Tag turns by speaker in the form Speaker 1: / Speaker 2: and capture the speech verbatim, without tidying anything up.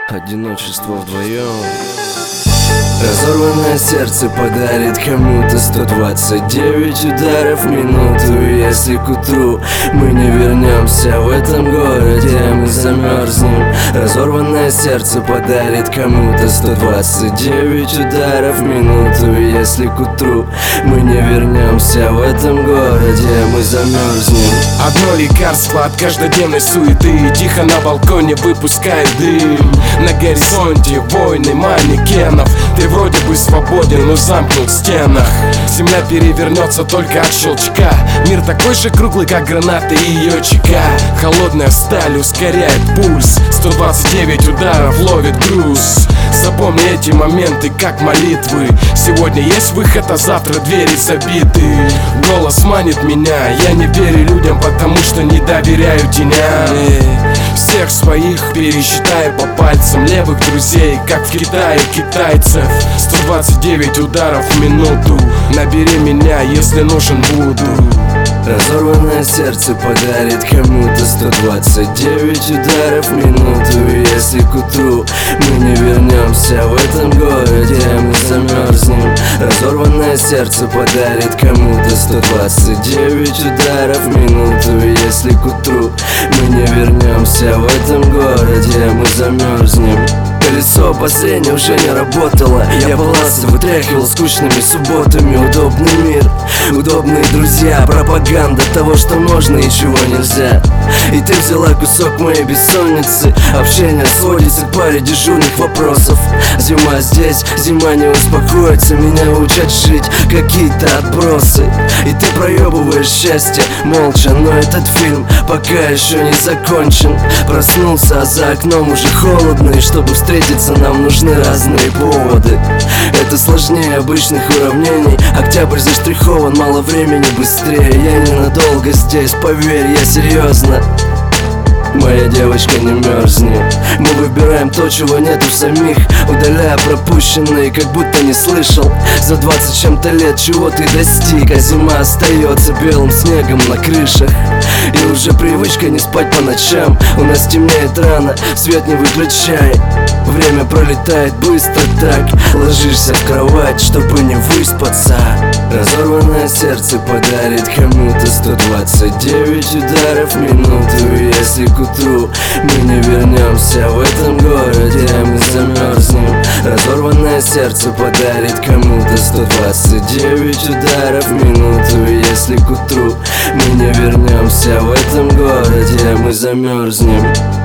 Speaker 1: Одиночество вдвоем. Разорванное сердце подарит кому-то сто двадцать девять ударов в минуту. Если к утру мы не вернемся в этом городе, мы замерзнем. Разорванное сердце подарит кому-то сто двадцать девять ударов в минуту. Если к утру мы не вернемся в этом городе, мы замерзнем.
Speaker 2: Одно лекарство от каждодневной суеты. Тихо на балконе выпускает дым. На горизонте войны манекенов. Ты вроде бы свободен, но замкнут в стенах. Земля перевернется только от щелчка. Мир такой же круглый, как гранаты и ее чека. Холодная сталь ускоряет пульс. Сто двадцать девять ударов ловит груз. Запомни эти моменты как молитвы. Сегодня есть выход, а завтра двери забиты. Голос манит меня. Я не верю людям, потому что не доверяю теням. Всех своих пересчитаю по пальцам. Левых друзей, как в Китае китайцев. Сто двадцать девять ударов в минуту. Набери меня, если нужен буду.
Speaker 1: Разорванное сердце подарит кому-то сто двадцать девять ударов в минуту. Если к утру мы не вернемся в этом городе, мы замерзнем. Разорванное сердце подарит кому-то сто двадцать девять ударов в минуту. Если к утру мы не вернемся в этом городе, мы замерзнем. Колесо последнее уже не работало. Я волосы вытряхивал скучными субботами. Удобный мир, удобные друзья. Пропаганда того, что можно и чего нельзя. И ты взяла кусок моей бессонницы. Общение сводится к паре дежурных вопросов. Зима здесь, зима не успокоится. Меня учат жить какие-то отбросы. И ты проебываешь счастье молча. Но этот фильм пока еще не закончен. Проснулся, а за окном уже холодно. И чтобы встретиться, нам нужны разные поводы. Это сложнее обычных уравнений. Октябрь заштрихован, мало времени, быстрее. Я ненадолго здесь, поверь, я серьезно. Моя девочка, не мерзни. Мы выбираем то, чего нету самих, удаляя пропущенные, как будто не слышал. За двадцать чем-то лет чего ты достиг, а зима остается белым снегом на крышах. И уже привычка не спать по ночам. У нас темнеет рано, свет не выключай. Время пролетает быстро так. Ложишься в кровать, чтобы не выспаться. Разорванное сердце подарит кому-то сто двадцать девять ударов в минуту. Если к утру мы не вернемся в этом городе, мы замерзнем. Разорванное сердце подарит кому-то сто двадцать девять ударов в минуту. Если к утру мы не вернемся в этом городе, мы замерзнем.